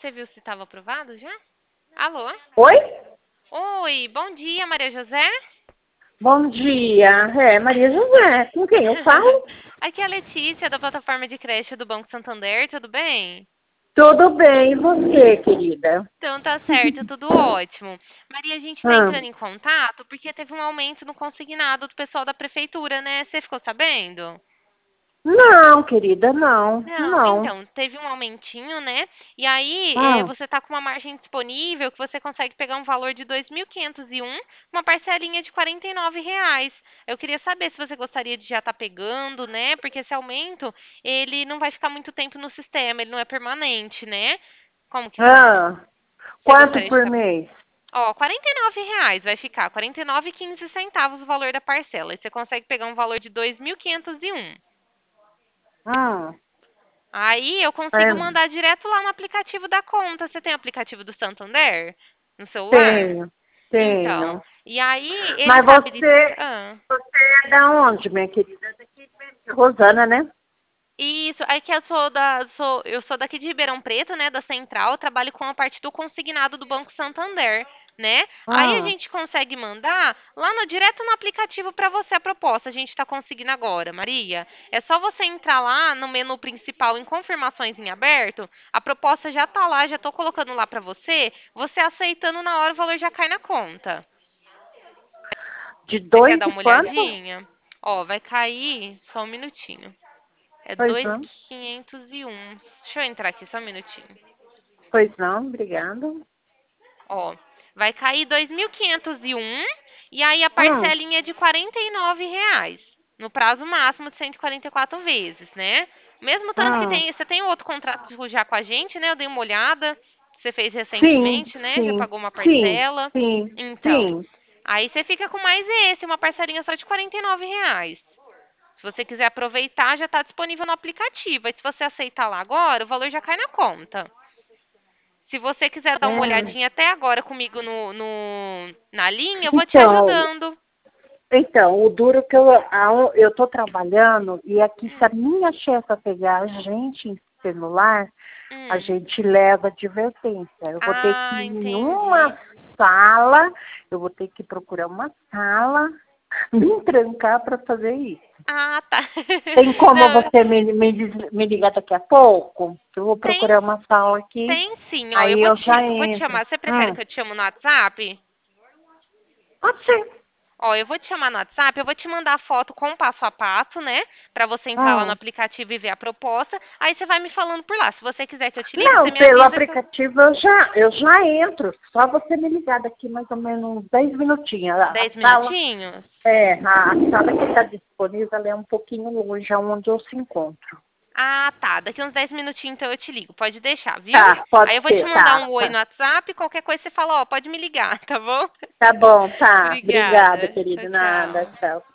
Você viu se estava aprovado já? Alô? Oi? Oi, bom dia, Maria José. Bom dia. É, Maria José. Com quem eu falo? Aqui é a Letícia, da plataforma de creche do Banco Santander, tudo bem? Tudo bem, e você, querida? Então tá certo, tudo ótimo. Maria, a gente está Ah, entrando em contato porque teve um aumento no consignado do pessoal da prefeitura, né? Você ficou sabendo? não, querida, não. Não, Não. então, teve um aumentinho, né? E aí, Ah, você está com uma margem disponível que você consegue pegar um valor de 2.501, uma parcelinha de R$ 49. Eu queria saber se você gostaria de já estar pegando, né? Porque esse aumento, ele não vai ficar muito tempo no sistema, ele não é permanente, né? Como que tá? ah. Você Quanto gostaria de por estar... mês? Ó, R$ 49 vai ficar, 49,15 o valor da parcela. E você consegue pegar um valor de 2.501. Ah, Aí eu consigo é, mandar direto lá no aplicativo da conta. Você tem o aplicativo do Santander no celular? tenho, Então, tenho. e aí ele Mas tá habilitado. você é da onde, minha querida? Daqui de Rosana, né? Isso, é que eu sou daqui de Ribeirão Preto, né, da Central, trabalho com a parte do consignado do Banco Santander, né? Aí a Ah, gente consegue mandar lá no direto no aplicativo para você a proposta. A gente está conseguindo agora, Maria. É só você entrar lá no menu principal em confirmações em aberto, a proposta já tá lá, já tô colocando lá para você. Você aceitando na hora o valor já cai na conta. de Você quer dois dar e uma quanto? olhadinha? Ó, vai cair só um minutinho. É Pois dois não. mil quinhentos e um. Deixa eu entrar aqui só um minutinho. Pois não, obrigada. Ó, vai cair 2.501 e aí a Hum, parcelinha é de R$ 49, no prazo máximo de 144 vezes, né? Mesmo tanto que hum. você tem outro contrato já com a gente, né? Eu dei uma olhada, você fez Sim, recentemente, né? Já sim, pagou uma sim, parcela. sim, Então, sim. aí você fica com mais esse, uma parcelinha só de R$ 49. Se você quiser aproveitar, já está disponível no aplicativo. Aí se você aceitar lá agora, o valor já cai na conta. Se você quiser dar uma É. olhadinha até agora comigo na linha, eu vou te Então, ajudando. o duro que eu tô trabalhando e aqui se a Hum, minha chefa pegar a gente em celular, a hum. gente leva advertência. Eu vou ter que Ah, ir em entendi. uma sala, eu vou ter que procurar uma sala, me trancar para fazer isso. Ah, tá. Tem como Não, você me ligar daqui a pouco? Eu vou tem, procurar uma sala aqui, tem sim. Ó, aí eu já eu vou te entro. chamar. Você prefere que eu te chame no WhatsApp? Pode ser. Ó, eu vou te chamar no WhatsApp, eu vou te mandar a foto com o passo a passo, né? Pra você entrar lá no Hum. aplicativo e ver a proposta. Aí você vai me falando por lá. Se você quiser que eu te ligue, você Não, me pelo avisa que eu... aplicativo eu já entro. Só você me ligar daqui mais ou menos uns 10 minutinhos. A 10 sala, minutinhos? a sala que está disponível ela é um pouquinho longe, aonde eu se encontro. Ah, tá. Daqui uns 10 minutinhos então eu te ligo. Pode deixar, viu? Tá, pode Aí eu vou te ser, mandar tá, um oi tá. no WhatsApp. Qualquer coisa você fala, ó, pode me ligar, tá bom? Tá bom, tá. Obrigada, Obrigada. Tchau, querida. Nada, tchau. tchau.